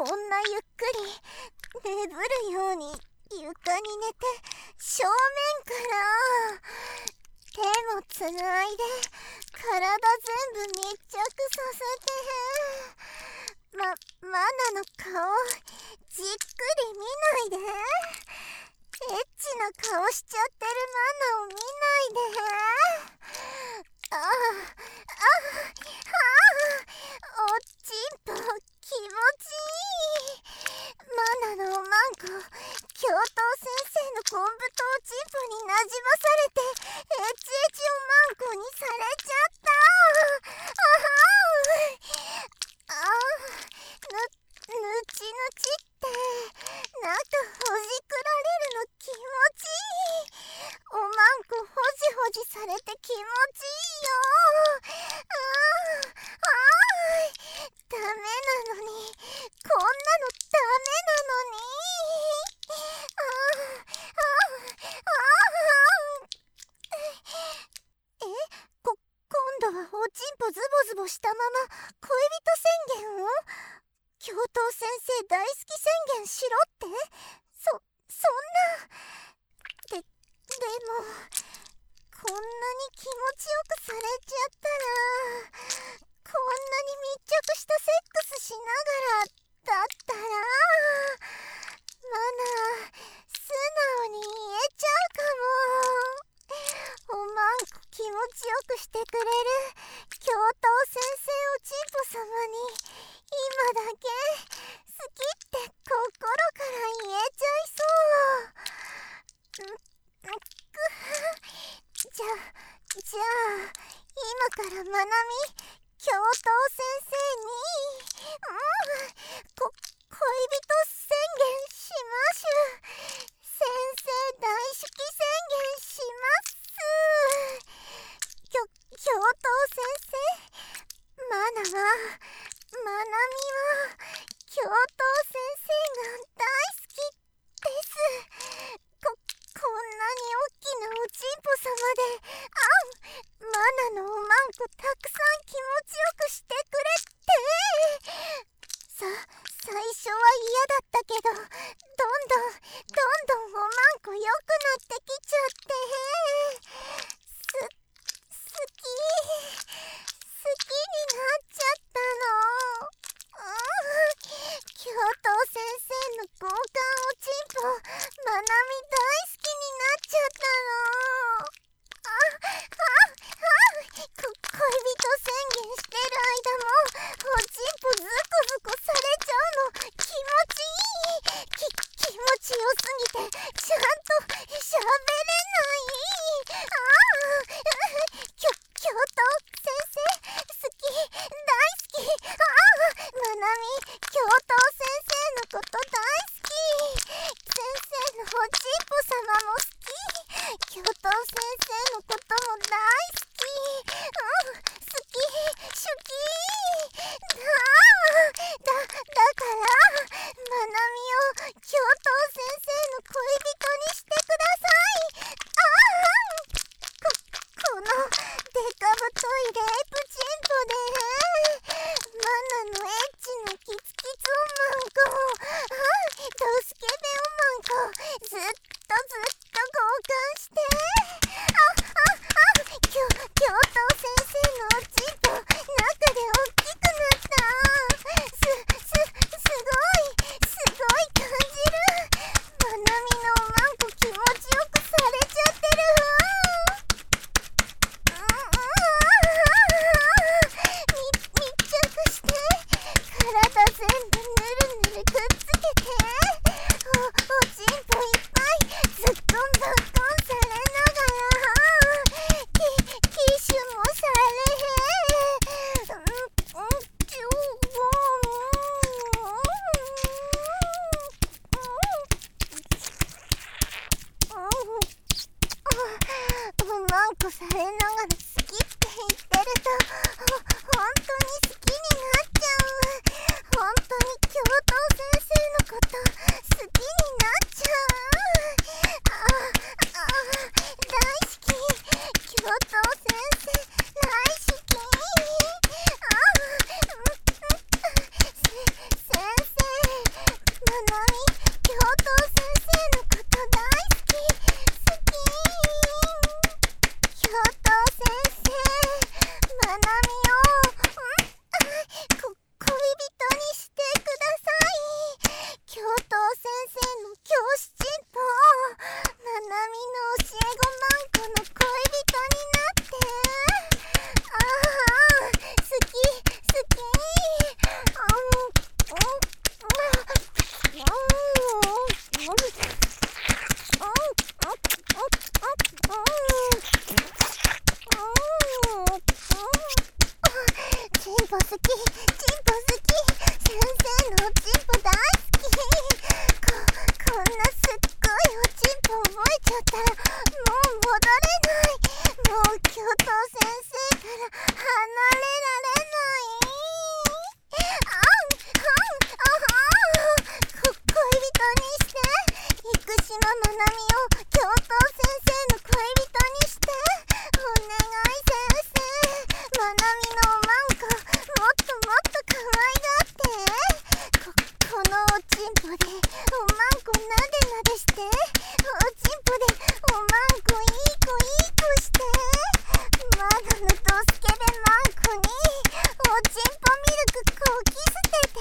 こんなゆっくり眠るように床に寝て、正面から手もつないで体全部密着させて、マナの顔じっくり見ないで。エッチな顔しちゃってるマナを見ないで。ああ、おちんぽ気持ちいい。マナのおまんこ、教頭先生の昆布とおちんぽになじまされて、エチエチおまんこにされちゃった。ぬちぬちって中ほじくられるの気持ちいい。おまんこほじほじされて気持ちいいよ。ダメなのに、こんなのダメなのに。今度はおちんぽズボズボしたまま恋人宣言を？教頭先生大好き宣言しろって？そんな。でもこんなに気持ちよくされちゃったら、こんなに密着したセックスしながらだったら、マナ素直に言えちゃうかも。おまんこ気持ちよくしてくれる教頭先生おちんぽ様に今だけ好きって心から言えちゃいそう。じゃあ今からまなみ教頭先生に恋人宣言しましゅ。先生大好き宣言します。教頭先生、マナみは教頭先生が大好きです。こんなに大きなおちんぽ様で、マナのおまんこたくさん気持ちよくしてくれって。最初は嫌だったけど、どんどんおまんこ良くなってきちゃって、好きになっちゃったの。教頭先生の交換おちんぽ、まなみ大好きになっちゃったの。恋人宣言してる間もおちんぽズコズコされちゃうの気持ちいい。気持ちよすぎてちゃんと喋れない。教頭先生好き、大好き。まなみ教頭先生のこと大好き。先生のおちんぽ様も好き。教頭先生のことも大好き。好き、シュキー。だからまなみを教頭先生の恋人にしてください。このデカ太いレイプチンポでマナのエッチなキツキツをでおまんこなでなでして、おちんぽでおまんこいい子いい子して、まだのドスケベまんこにおちんぽミルクこき捨てて、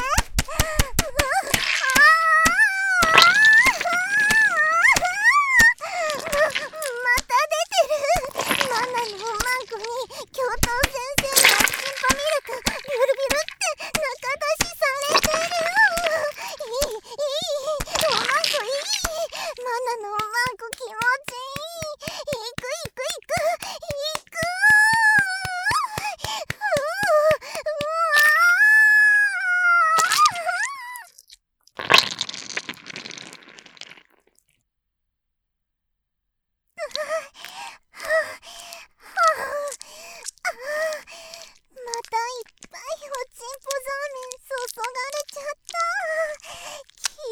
また出てる。マナのおまんこに教頭先生のおちんぽミルクビュルビュルって中出しされてる。いいおまんこいい。マナのおまんこ気持ちいい。行くまたいっぱいおちんぽザーメン注がれちゃった。キモ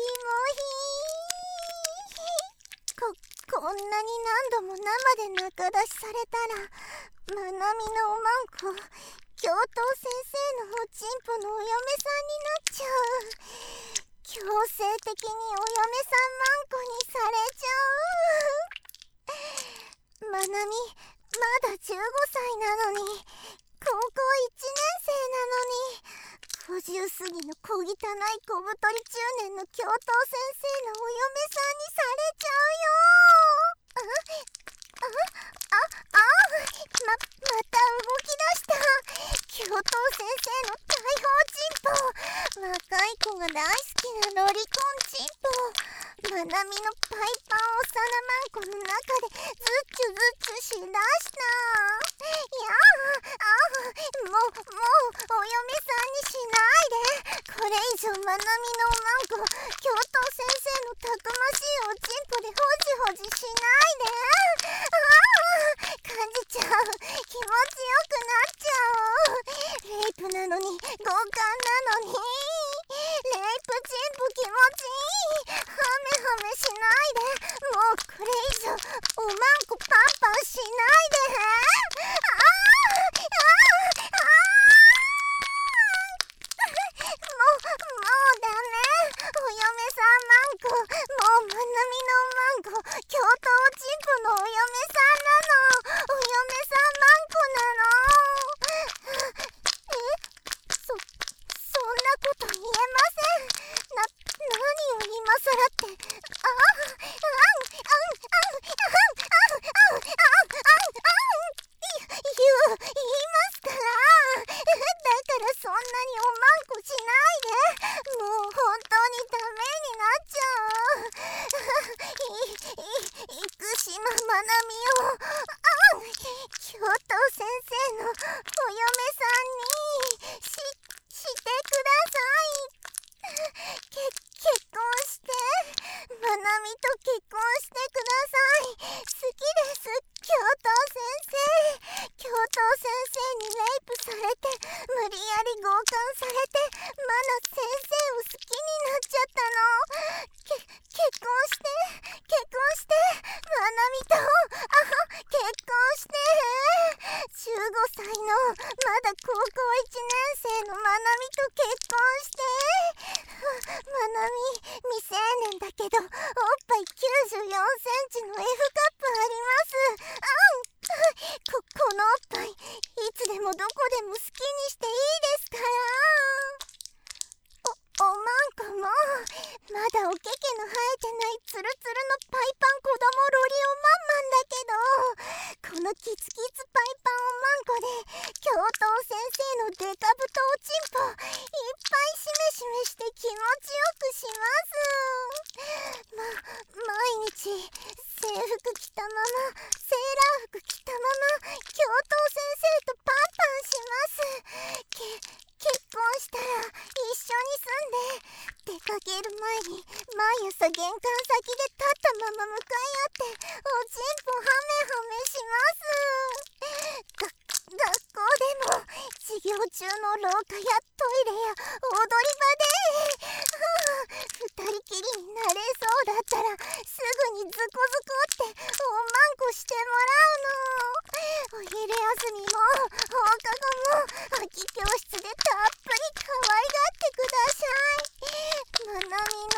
ひー。こんなに何度も生で中出しされたら、まなみのおまんこ教頭先生のおちんぽのお嫁さんになっちゃう。強制的にお嫁さんまんこにされちゃう。まなみまだ15歳なのに、高校1年生なのに、50過ぎの小汚い小太り中年の教頭先生のお嫁さんにされちゃうよ。また動き出した。教頭先生の大砲チンポ、若い子が大好きなロリコンチンポ、まなみのパイパンおさなまんこの中でズッチュズッチュしだした。もうお嫁さんにしないで。これ以上まなみのおまんこ教頭先生のたくましいおちんぽでホジホジしないで。感じちゃう。気持ちよくなっちゃう。レイプなのに強姦なのに、レイプチンポ気持ちいい。ハメハメしないで。もうこれ以上おまんこパンパンしないで。もうダメ。お嫁さんまんこ、もうまなみのおまんこ教頭チンポのお嫁さんなの。お嫁さんまんこなの。そんなこと言えません。何を今さらって。言いますから。だからそんなにおまんこしないで。もう本当にダメになっちゃう。生島まなみを教頭先生のお嫁さんにしてください。結婚して、まなみと結婚してください。好きです、教頭先生。教頭先生にレイプされて、無理やり強姦されて、マナ先生を好きになっちゃったの。結婚して、まなみと結婚して。15歳のまだ高校1年生のまなみと結婚して。まなみ未成年だけどおっぱい94センチの F カップあります。このおっぱいいつでもどこでも好きにしていいですから。おまんこもまだおけけの生えてないツルツルのパイパン子供ロリオまんまんだけど、このキツキツパイパンおまんこで教頭先生のデカブトおちんぽいっぱいしめしめして気持ちよくします。毎日制服着たまま、セーラー服着たまま教頭先生とパンパンします。結婚したら一緒に住んで、出かける前に毎朝玄関先で立ったまま向かい合っておちんぽハメハメします。学校でも授業中の廊下やトイレや踊り場で二人きりになれそうだったらすぐにズコズコっておまんこしてもらうの。お昼休みも放課後も空き教室でたっぷり可愛がってください。まなみの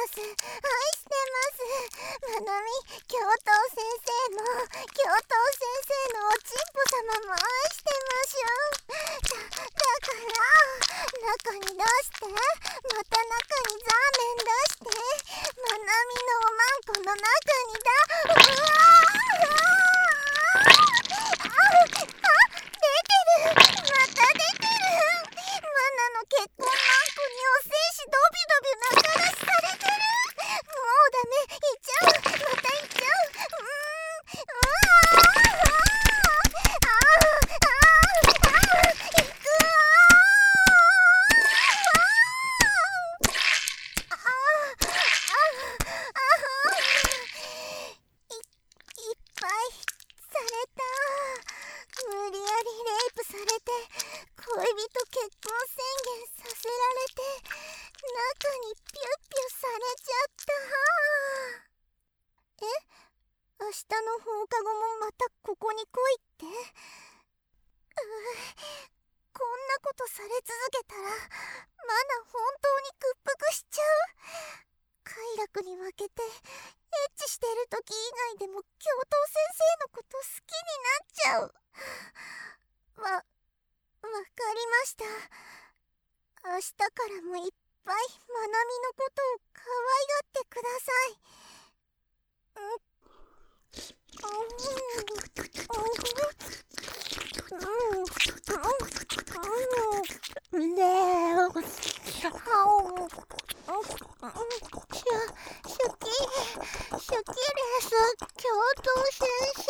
ます愛してます。まなみ教頭先生も教頭先生のおちんぽ様も愛してましょ。だから中に出して、また中にザーメン出して、まなみのおまんこの中にうわ出てる、また出てる。マナの結婚マンコにお精子ドビドビ中出しされてる。もうダメ、行っちゃう、また行っちゃう。行くわいっぱいされた。無理やりレイプされて恋人結婚宣言させられて中にピュッピュされちゃった。明日の放課後もまたここに来いって。こんなことされ続けたらマナ本当に屈服しちゃう。快楽に負けてエッチしてる時以外でも教頭先生のこと好きになっちゃう。わかりました。明日からもいっぱいまなみのことを可愛がってください。シュキです、教頭先生。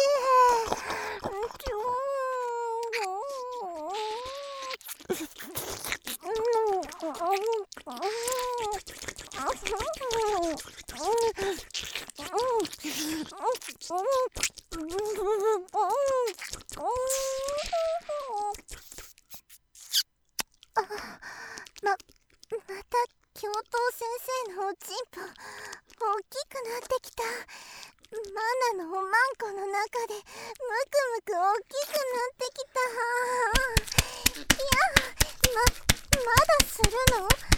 また教頭先生のおちんぽ大きくなってきた。マナのおまんこの中でむくむく大きくなってきた。いや、まだするの？